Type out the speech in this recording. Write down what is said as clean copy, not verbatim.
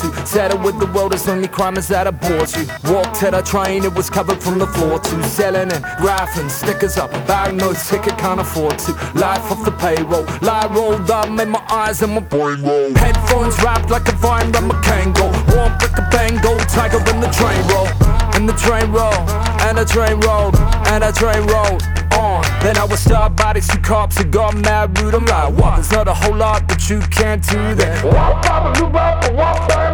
to. Settle with the world, it's only crime is that I bought you. Walked to the train, it was covered from the floor to. Selling and graphing, stickers up, bag no ticket, can't afford to. Life off the payroll, lie rolled up, made my eyes and my brain roll. Headphones wrapped like a vine around my Kango. Walk like a Bengal tiger when the train roll. And the train roll, and the train rolled, and the train rolled on. Then I was stopped by these two cops who got mad rude. I'm like, what? There's not a whole lot that you can't do then.